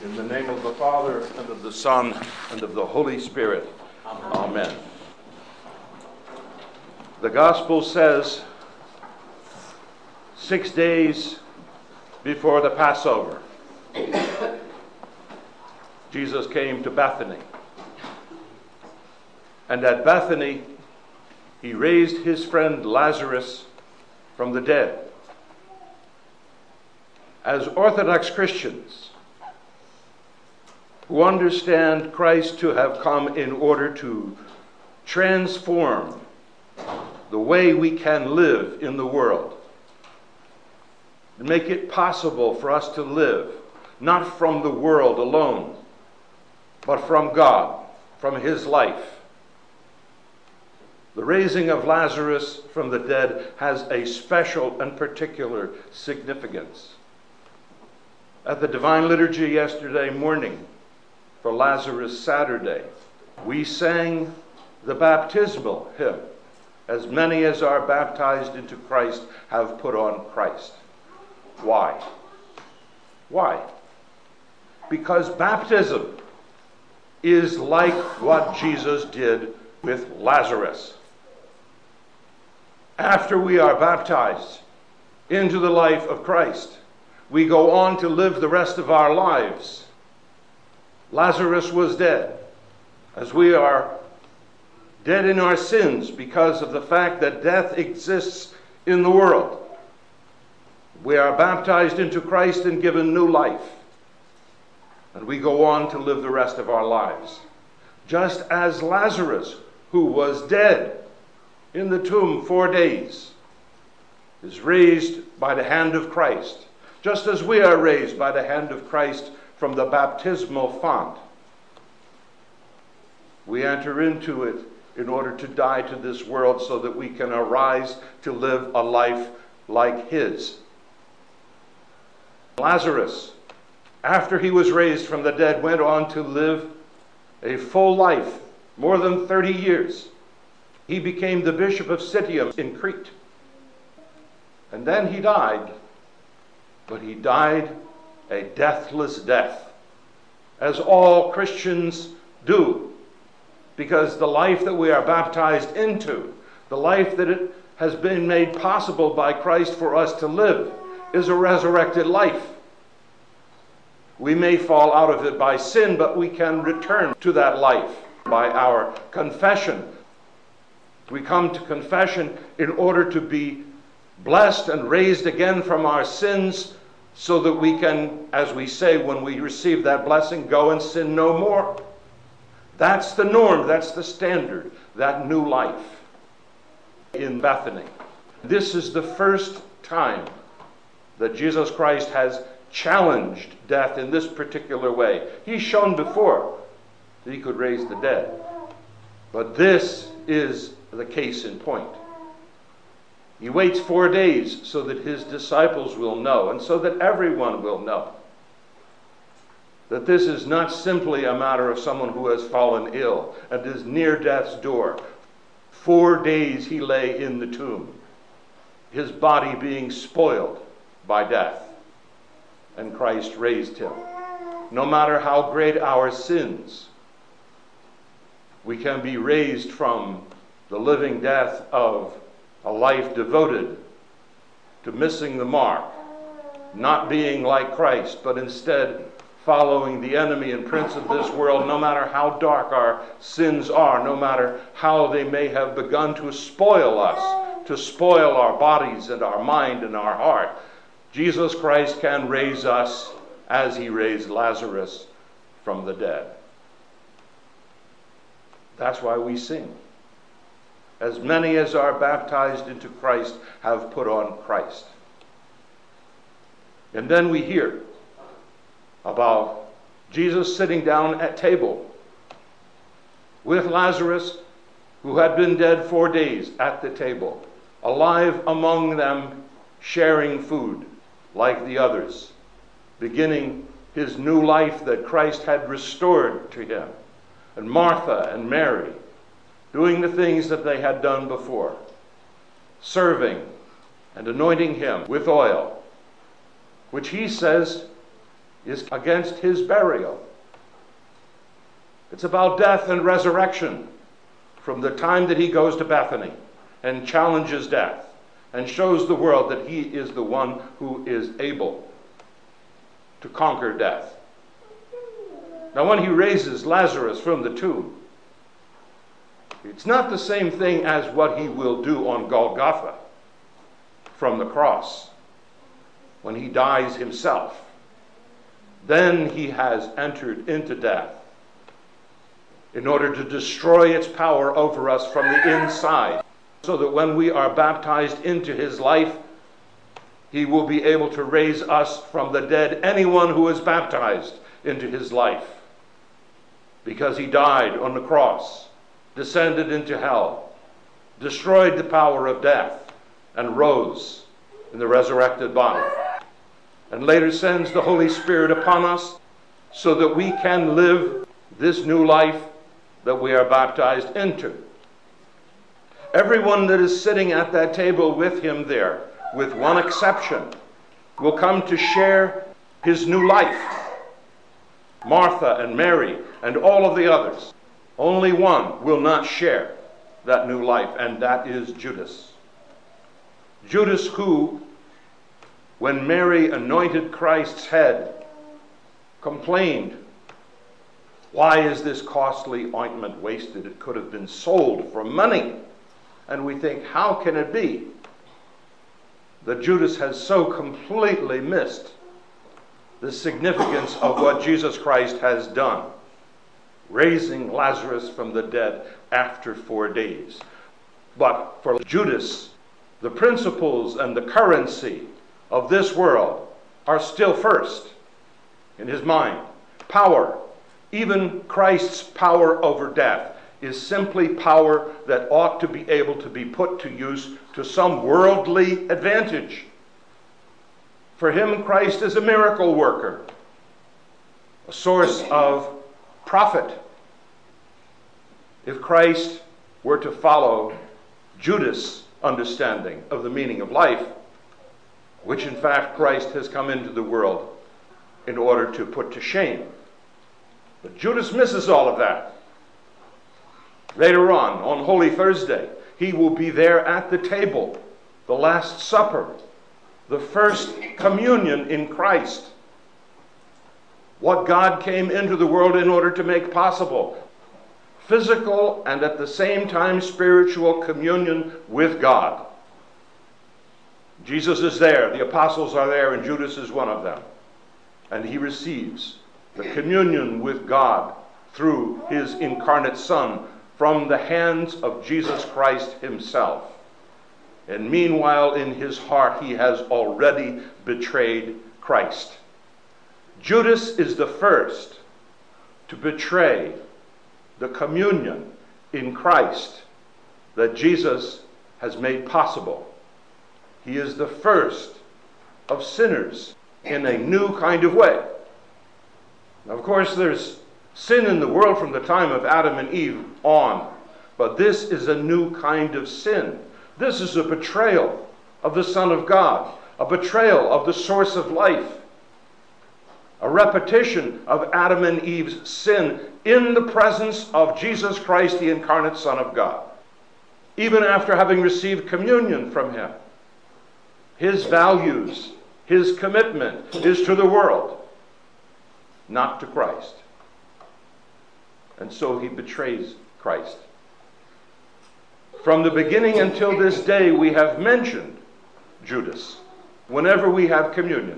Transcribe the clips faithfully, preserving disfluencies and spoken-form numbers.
In the name of the Father, and of the Son, and of the Holy Spirit. Amen. Amen. The Gospel says, six days before the Passover, Jesus came to Bethany. And at Bethany, he raised his friend Lazarus from the dead. As Orthodox Christians who understand Christ to have come in order to transform the way we can live in the world, and make it possible for us to live not from the world alone, but from God, from his life. The raising of Lazarus from the dead has a special and particular significance. At the Divine Liturgy yesterday morning, for Lazarus Saturday, we sang the baptismal hymn, "As many as are baptized into Christ have put on Christ." Why? Why? Because baptism is like what Jesus did with Lazarus. After we are baptized into the life of Christ, we go on to live the rest of our lives. Lazarus was dead, as we are dead in our sins because of the fact that death exists in the world. We are baptized into Christ and given new life, and we go on to live the rest of our lives. Just as Lazarus, who was dead in the tomb four days, is raised by the hand of Christ, just as we are raised by the hand of Christ from the baptismal font, we enter into it in order to die to this world so that we can arise to live a life like his. Lazarus, after he was raised from the dead, went on to live a full life, more than thirty years. He became the bishop of Citium in Crete. And then he died, but he died a deathless death, as all Christians do, because the life that we are baptized into, the life that it has been made possible by Christ for us to live, is a resurrected life. We may fall out of it by sin, but we can return to that life by our confession. We come to confession in order to be blessed and raised again from our sins, so that we can, as we say when we receive that blessing, go and sin no more. That's the norm, that's the standard, that new life in Bethany. This is the first time that Jesus Christ has challenged death in this particular way. He's shown before that he could raise the dead, but this is the case in point. He waits four days so that his disciples will know, and so that everyone will know, that this is not simply a matter of someone who has fallen ill and is near death's door. Four days he lay in the tomb, his body being spoiled by death, and Christ raised him. No matter how great our sins, we can be raised from the living death of a life devoted to missing the mark, not being like Christ, but instead following the enemy and prince of this world, no matter how dark our sins are, no matter how they may have begun to spoil us, to spoil our bodies and our mind and our heart. Jesus Christ can raise us as he raised Lazarus from the dead. That's why we sing. As many as are baptized into Christ have put on Christ. And then we hear about Jesus sitting down at table with Lazarus, who had been dead four days, at the table, alive among them, sharing food like the others, beginning his new life that Christ had restored to him. And Martha and Mary doing the things that they had done before, serving and anointing him with oil, which he says is against his burial. It's about death and resurrection from the time that he goes to Bethany and challenges death and shows the world that he is the one who is able to conquer death. Now, when he raises Lazarus from the tomb, it's not the same thing as what he will do on Golgotha from the cross when he dies himself. Then he has entered into death in order to destroy its power over us from the inside, so that when we are baptized into his life, he will be able to raise us from the dead, anyone who is baptized into his life, because he died on the cross, descended into hell, destroyed the power of death, and rose in the resurrected body, and later sends the Holy Spirit upon us so that we can live this new life that we are baptized into. Everyone that is sitting at that table with him there, with one exception, will come to share his new life. Martha and Mary and all of the others. Only one will not share that new life, and that is Judas. Judas who, when Mary anointed Christ's head, complained, "Why is this costly ointment wasted? It could have been sold for money." And we think, how can it be that Judas has so completely missed the significance of what Jesus Christ has done, raising Lazarus from the dead after four days. But for Judas, the principles and the currency of this world are still first in his mind. Power, even Christ's power over death, is simply power that ought to be able to be put to use to some worldly advantage. For him, Christ is a miracle worker, a source of profit. If Christ were to follow Judas' understanding of the meaning of life, which in fact Christ has come into the world in order to put to shame. But Judas misses all of that. Later on, on Holy Thursday, he will be there at the table, the Last Supper, the first communion in Christ. What God came into the world in order to make possible. Physical and at the same time spiritual communion with God. Jesus is there, the apostles are there, and Judas is one of them. And he receives the communion with God through his incarnate Son from the hands of Jesus Christ himself. And meanwhile, in his heart, he has already betrayed Christ. Judas is the first to betray the communion in Christ that Jesus has made possible. He is the first of sinners in a new kind of way. Now, of course, there's sin in the world from the time of Adam and Eve on, but this is a new kind of sin. This is a betrayal of the Son of God, a betrayal of the source of life, a repetition of Adam and Eve's sin in the presence of Jesus Christ, the incarnate Son of God. Even after having received communion from him, his values, his commitment is to the world, not to Christ. And so he betrays Christ. From the beginning until this day, we have mentioned Judas whenever we have communion.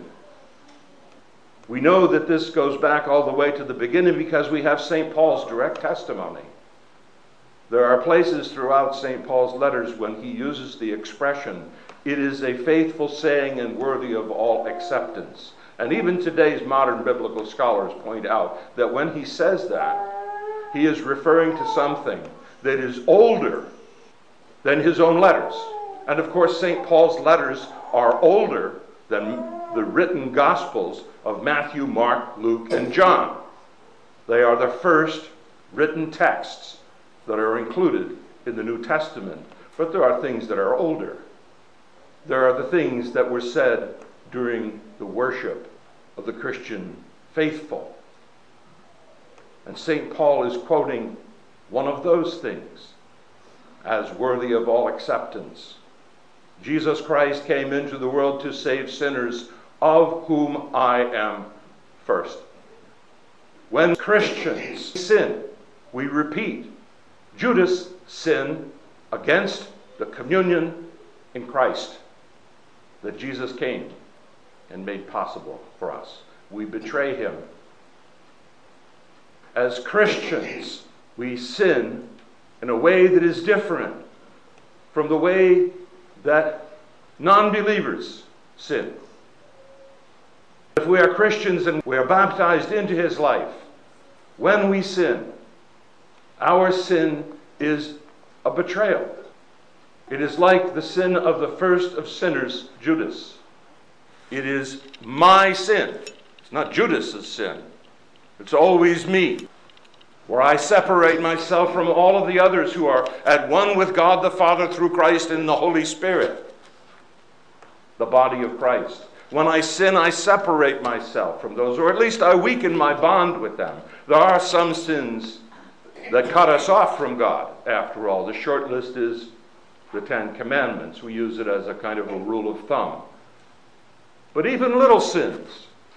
We know that this goes back all the way to the beginning because we have Saint Paul's direct testimony. There are places throughout Saint Paul's letters when he uses the expression, "It is a faithful saying and worthy of all acceptance." And even today's modern biblical scholars point out that when he says that, he is referring to something that is older than his own letters. And of course, Saint Paul's letters are older than the written Gospels of Matthew, Mark, Luke, and John. They are the first written texts that are included in the New Testament. But there are things that are older. There are the things that were said during the worship of the Christian faithful. And Saint Paul is quoting one of those things as worthy of all acceptance. Jesus Christ came into the world to save sinners, of whom I am first. When Christians sin, we repeat, Judas sinned against the communion in Christ that Jesus came and made possible for us. We betray him. As Christians, we sin in a way that is different from the way that non-believers sin. If we are Christians and we are baptized into his life, when we sin, our sin is a betrayal. It is like the sin of the first of sinners, Judas. It is my sin. It's not Judas's sin. It's always me, where I separate myself from all of the others who are at one with God the Father through Christ and the Holy Spirit, the body of Christ. When I sin, I separate myself from those, or at least I weaken my bond with them. There are some sins that cut us off from God, after all. The short list is the Ten Commandments. We use it as a kind of a rule of thumb. But even little sins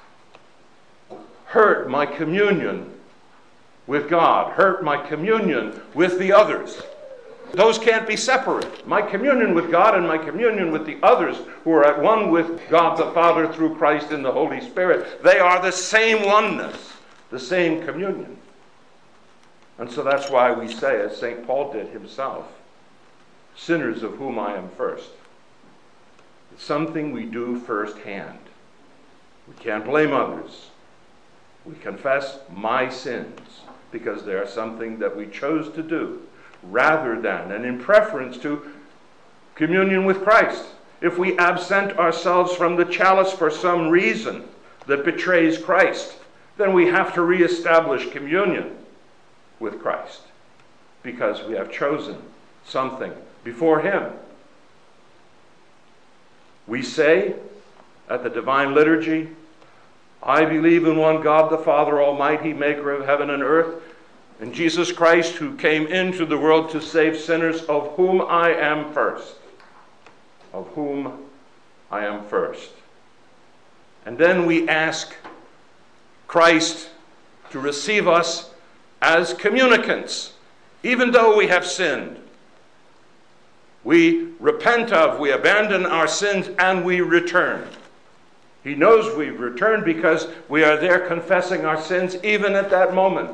hurt my communion with God, hurt my communion with the others. Those can't be separate. My communion with God and my communion with the others who are at one with God the Father through Christ and the Holy Spirit, they are the same oneness, the same communion. And so that's why we say, as Saint Paul did himself, sinners of whom I am first. It's something we do firsthand. We can't blame others. We confess my sins because they are something that we chose to do rather than and in preference to communion with Christ. If we absent ourselves from the chalice for some reason that betrays Christ, then we have to reestablish communion with Christ because we have chosen something before him. We say at the Divine Liturgy, I believe in one God the Father Almighty, maker of heaven and earth, and Jesus Christ, who came into the world to save sinners, of whom I am first. Of whom I am first. And then we ask Christ to receive us as communicants, even though we have sinned. We repent of, we abandon our sins, and we return. He knows we've returned because we are there confessing our sins even at that moment.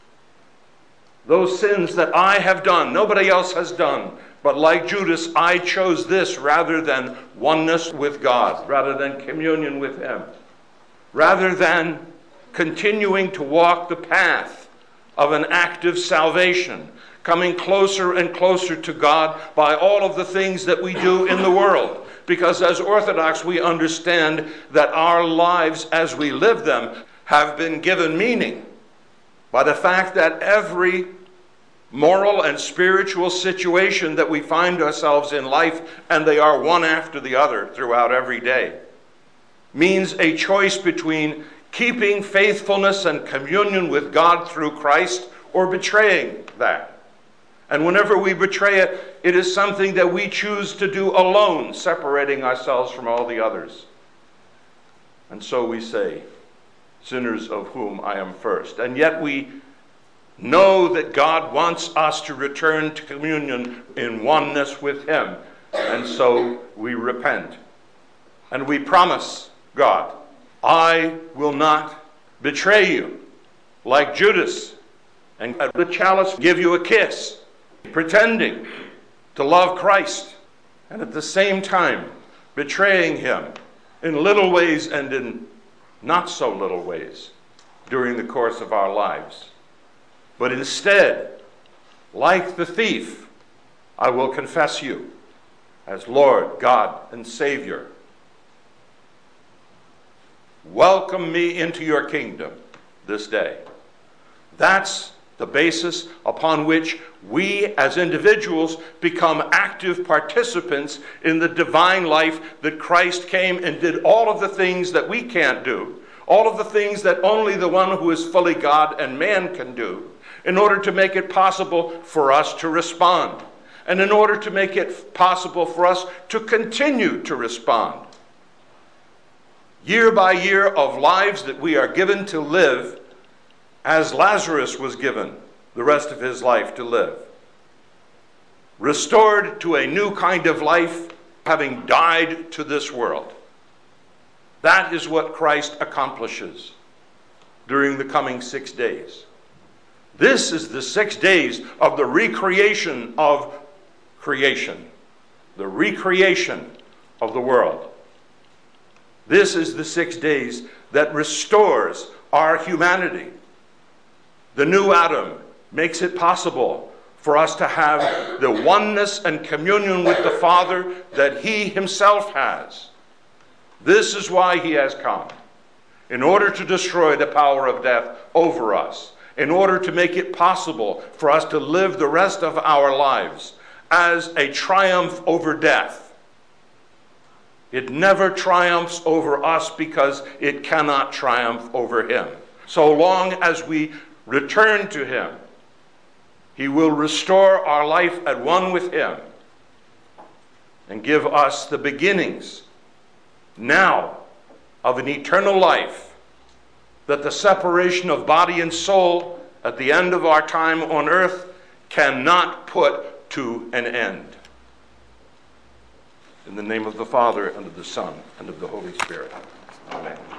Those sins that I have done, nobody else has done. But like Judas, I chose this rather than oneness with God, rather than communion with him, rather than continuing to walk the path of an active salvation, coming closer and closer to God by all of the things that we do in the world. Because as Orthodox, we understand that our lives as we live them have been given meaning by the fact that every moral and spiritual situation that we find ourselves in life, and they are one after the other throughout every day, means a choice between keeping faithfulness and communion with God through Christ or betraying that. And whenever we betray it, it is something that we choose to do alone, separating ourselves from all the others. And so we say, sinners of whom I am first. And yet we know that God wants us to return to communion in oneness with him. And so we repent. And we promise God, I will not betray you like Judas and at the chalice give you a kiss, pretending to love Christ and at the same time betraying him in little ways and in not so little ways during the course of our lives. But instead, like the thief, I will confess you as Lord, God, and Savior. Welcome me into your kingdom this day. That's the basis upon which we as individuals become active participants in the divine life that Christ came and did all of the things that we can't do, all of the things that only the one who is fully God and man can do, in order to make it possible for us to respond, and in order to make it possible for us to continue to respond. Year by year of lives that we are given to live, as Lazarus was given the rest of his life to live. Restored to a new kind of life, having died to this world. That is what Christ accomplishes during the coming six days. This is the six days of the recreation of creation, the recreation of the world. This is the six days that restores our humanity. The new Adam makes it possible for us to have the oneness and communion with the Father that he himself has. This is why he has come, in order to destroy the power of death over us, in order to make it possible for us to live the rest of our lives as a triumph over death. It never triumphs over us because it cannot triumph over him. So long as we return to him, he will restore our life at one with him and give us the beginnings now of an eternal life that the separation of body and soul at the end of our time on earth cannot put to an end. In the name of the Father, and of the Son, and of the Holy Spirit. Amen.